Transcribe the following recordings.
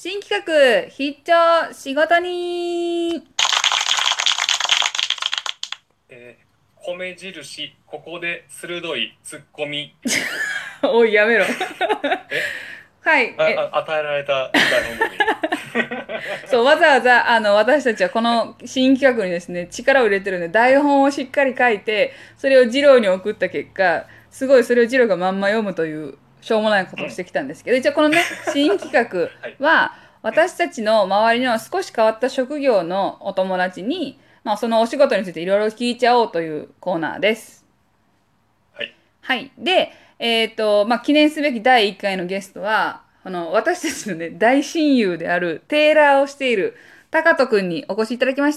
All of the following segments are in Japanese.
新企画、必聴仕事に。 米印、ここで鋭いツッコミ。 おい、やめろ。 え、 はい。 与えられた台本通り。 そう、わざわざ、私たちはこの新企画にですね、力を入れてるんで、台本をしっかり書いて、それを二郎に送った結果、すごいそれを二郎がまんま読むという、しょうもないことをしてきたんですけど、じゃあこのね、新企画はい。 は、 うん。 私たちの周りの少し変わった職業のお友達に、まあ、そのお仕事についていろいろ聞いちゃおうというコーナーです。 はい。 はい。で、まあ、記念すべき第1回のゲストは、私たちのね、大親友であるテーラーをしているタカトくんにお越しいただきました。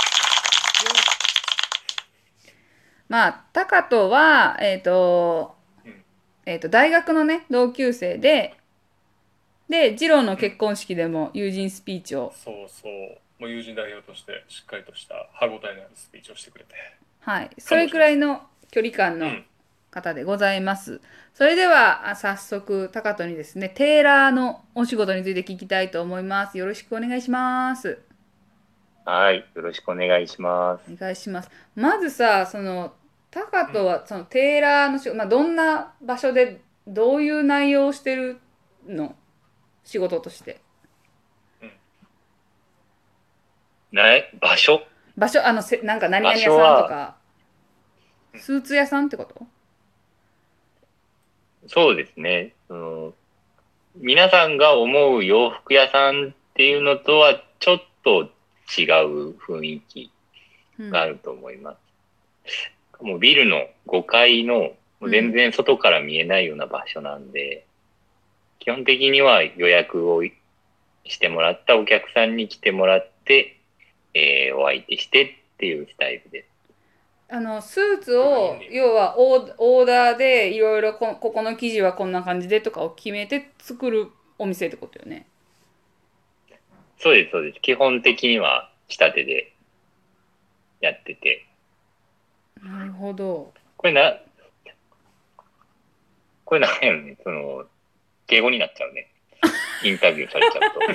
まあ、タカトは、 うん。 大学のね、同級生で、ジローのうん。 結婚式でも友人スピーチを、 そうそう。もう友人代表としてしっかりとした歯ごたえのあるスピーチをしてくれてはい。それく感動しました。 らいの距離感のうん。 方でございます。それでは、早速、タカトにですね、テーラーのお仕事について聞きたいと思います。よろしくお願いします。 はい。よろしくお願いします。 お願いします。まずさ、タカうん。 トは、テーラーの仕事、まあ、どんな場所で、どういう内容をしてるの仕事として。 うん。 場所場所、なんか何場 々屋さんと所は、 か、 うん。 スーツ屋さんってこと？ そうですね。皆さんが思う洋服屋さんっていうのとはちょっと違う雰囲気うん。 があると思います。もうビルの5階のもう全うん。 然外から見えないような場所なんで、基本的には予約をしてもらったお客さんに来てもらって、お相手してっていうスタイルです。 スーツを、 何人？ 要はオーダーでいろいろここの生地はこんな感じでとかを決めて作るお店ってことよね。 そうです、そうです。基本的には仕立てでやってて。 なるほど。 これな、これなんやろね。敬語になっちゃうね。インタビューされちゃうと。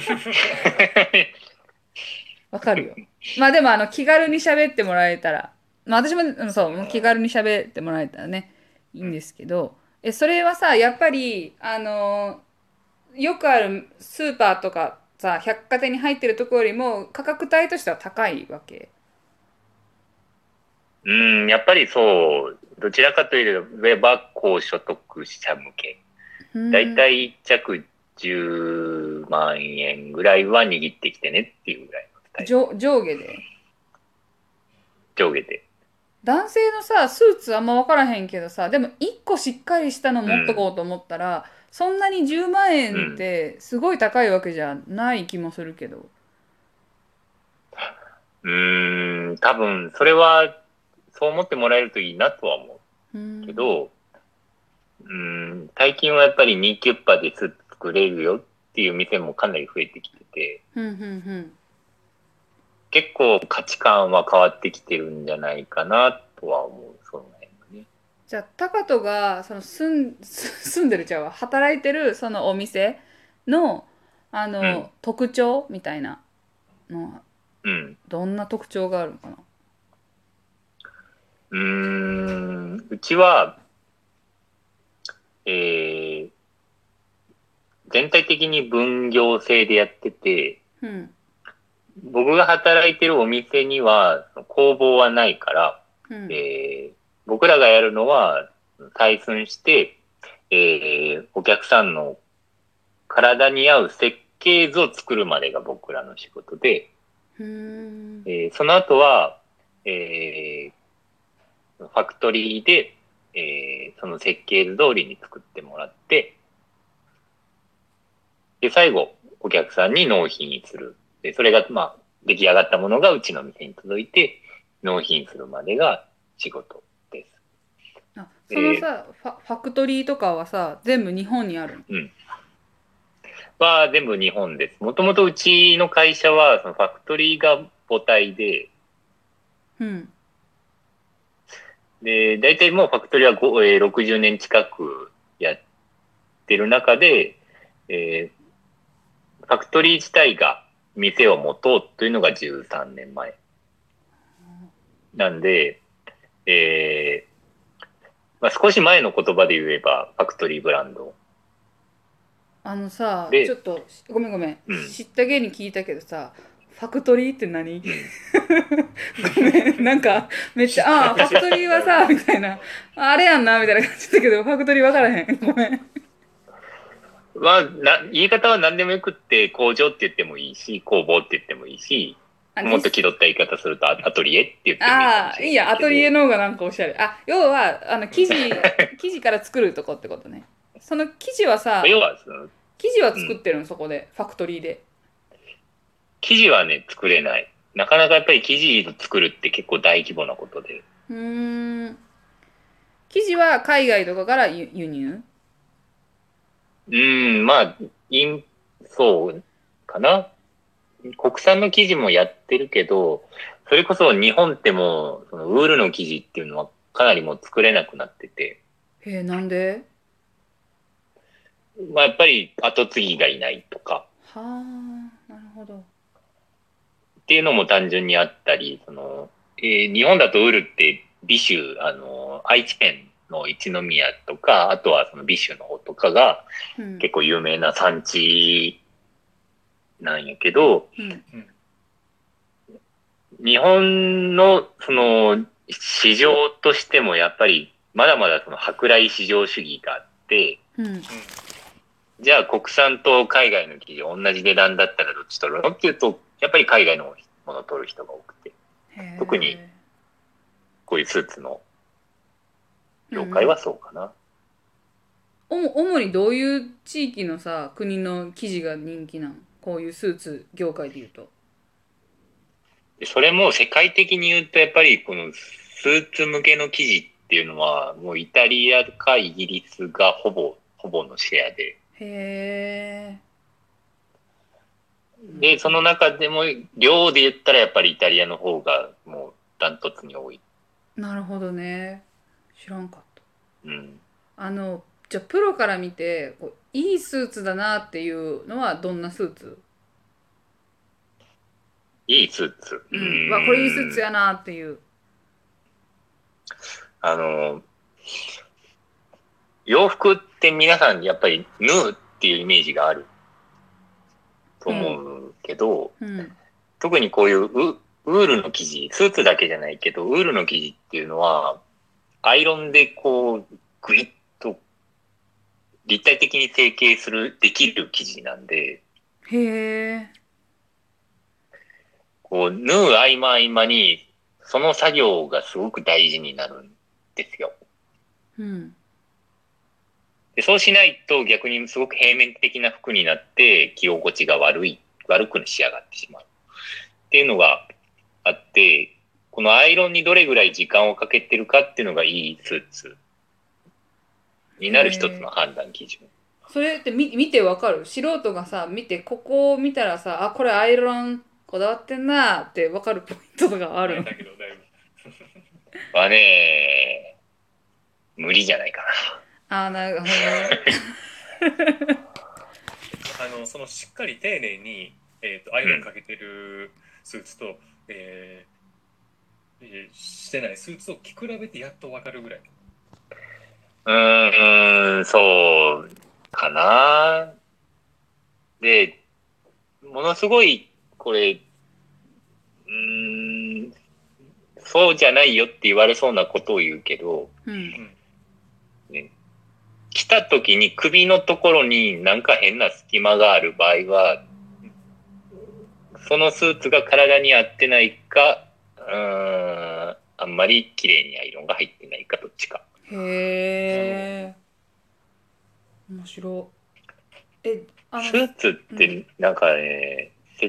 わかるよ。まあでも気軽に喋ってもらえたら、まあ私もそう、もう気軽に喋ってもらえたらね、いいうん。 んですけど、それはさ、やっぱり、よくあるスーパーとかさ、百貨店に入ってるところよりも価格帯としては高いわけ。 うん、やっぱりそう、どちらかというと、ば高所得者向け。 うだいん。 たい一着10万円ぐらいは握ってきてねっていうぐらいのスタイルで。 上下で。 上下で。 男性のさ、スーツあんま分からへんけどさ、でも一個しっかりしたの持っとうん、 こうと思ったら、そんなに10万円っうん。 てすごい高いわけじゃない気もするけど。 多分、それは、そう思ってもらえるといいなとは思ううん。 けど、最近はやっぱり2キュッパでスーツ作れるよっていう店もかなり増えてきてて、 ふんふんふん。 結構価値観は変わってきてるんじゃないかなとは思う、その辺がね。 じゃあ、タカトが、住んでるちゃうわ、働いてるそのお店の、 うん、 特徴みたいなのは、 うん。 どんな特徴があるのかな？ うちは、えー、全体的に分業制でやってて、 うん、 僕が働いてるお店には工房はないから、 うん、 え僕らがやるのは採寸して、お客さんの体に合う設計図を作るまでが僕らの仕事で、 ふーん。 その後は、えファクトリーで、その設計図通りに作ってもらって、で、最後、お客さんに納品する。で、それが、まあ、出来上がったものがうちの店に届いて、納品するまでが仕事です。 あ、そのえさ、ファクトリーとかはさ、全部日本にあるの？ うん。は全部日本です。もともとうちの会社は、そのファクトリーが母体で、 うん。 で、大体もうファクトリーは60年近くやってる中で、えファクトリー自体が店を持とうというのが13年前。なんで、まあ、少し前の言葉で言えば、ファクトリーブランド。 さ、 でちょっとごめんごめん、 うん知ったげに聞いたけどさ、ファクトリーって何？ うんごめん、なんかめっちゃ、ああ、ファクトリーはさ、みたいな、あれやんな、みたいな感じだけど、ファクトリー分からへん。ごめん。 まあ、言い方は何でもよくって、工場って言ってもいいし、工房って言ってもいいし、もっと気取った言い方すると、アトリエって言ってもいいかああ、 もしれないけど。 いいや、アトリエの方がなんかおしゃれ。あ、要は、生地から作るとこってことね。その生地はさ、 要は、その、 生地は作ってるの、そこで、ファクトリーで。 生地はね、作れない。なかなかやっぱり生地作るって結構大規模なことで。 うーん。生地は海外とかから輸入？ まあ、そうかな。国産の生地もやってるけど、それこそ日本ってもう、そのウールの生地っていうのはかなりもう作れなくなってて、 へえ、なんで？ まあやっぱり後継ぎがいないとかはあ、なるほど。 っていうのも単純にあったり、日本だとウールって美州、愛知県の一宮とか、あとはその美州の方とかがうん。 結構有名な産地なんやけど、 うん日本のその市場としてもやっぱりまだまだその舶来市場主義があって、 うんじゃあ国産と海外の生地同じ値段だったらどっち取るのっていうと、やっぱり海外のものを取る人が多くて、 へえ。 特にこういうスーツの業界はそうかな。 主にどういう地域のさ、国の生地が人気なん？こういうスーツ業界で言うと。 でそれも世界的に言うとやっぱりこのスーツ向けの生地っていうのはもうイタリアかイギリスがほぼのシェアで、 へえ。 で、その中でも量で言ったらやっぱりイタリアの方がもうダントツに多い。 なるほどね。知らんかった。 うん。 じゃあプロから見てこういいスーツだなっていうのはどんなスーツ？ いいスーツ。 これいいスーツやなっていう。 あの、洋服って皆さんやっぱり縫うっていうイメージがあると思うけど、 うん特にこういうウールの生地、スーツだけじゃないけど、ウールの生地っていうのは、アイロンでこう、グイッと立体的に成形できる生地なんで、 へえ。 こう、縫う合間合間に、その作業がすごく大事になるんですよ。 うんでそうしないと逆にすごく平面的な服になって着心地が悪く仕上がってしまう。っていうのがあって、このアイロンにどれぐらい時間をかけてるかっていうのがいいスーツになる一つの判断基準。 それって見てわかる？素人がさ見てここを見たらさ、あ、これアイロンこだわってんなってわかるポイントとかあるの？ だけどだいぶはね、無理じゃないかあー、なるほどね。 そのしっかり丁寧に、アイロンかけてるスーツと、してないスーツを着比べてやっと分かるぐらい。 な。そうかな。で、ものすごい、これ、そうじゃないよって言われそうなことを言うけど、 うんね、来た時に首のところになんか変な隙間がある場合は、そのスーツが体に合ってないか、あんまり綺麗にアイロンが入ってないかどっちか。 へえ。面白い。 スーツってなんかね、背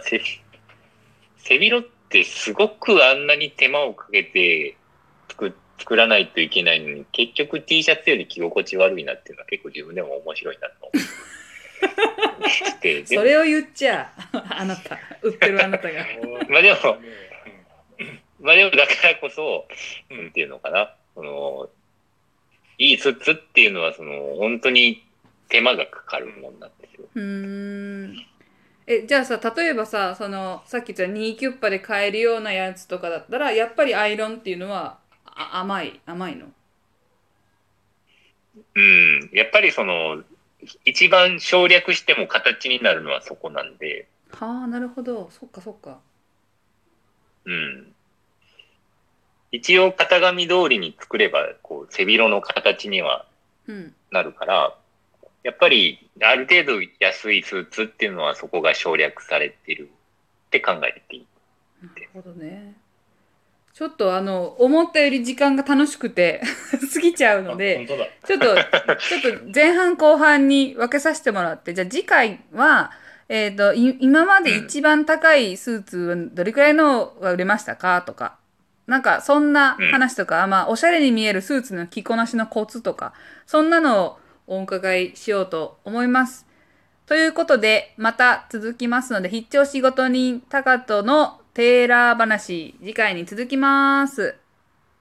広ってすごくあんなに手間をかけて作らないといけないのに、結局 T シャツより着心地悪いなっていうのは結構自分でも面白いなと思って。 それを言っちゃあなた、売ってるあなたが。 まあでもだからこそ、なんていうのかな、いいスーツっていうのは本当に手間がかかるもんなんですよ。 じゃあさ、例えばさ、さっき言ったニーキュッパで買えるようなやつとかだったら、やっぱりアイロンっていうのは甘いの？ うん。やっぱり一番省略しても形になるのはそこなんで、 はあ、なるほど。そっかそっか。 うん。一応型紙通りに作れば、こう、背広の形にはうん。 なるから、やっぱり、ある程度安いスーツっていうのはそこが省略されてるって考えていいなるです。 ほどね。ちょっと思ったより時間が楽しくて過ぎちゃうのあ、 で、 本当だ。 ちょっと前半後半に分けさせてもらって、じゃあ次回は、今までうん。 一番高いスーツはどれくらいのが売れましたかとか、なんかそんなうん。 話とか、まあおしゃれに見えるスーツの着こなしのコツとか、そんなのをお伺いしようと思います。ということで、また続きますので、必聴仕事人タカトのテーラー話、次回に続きます。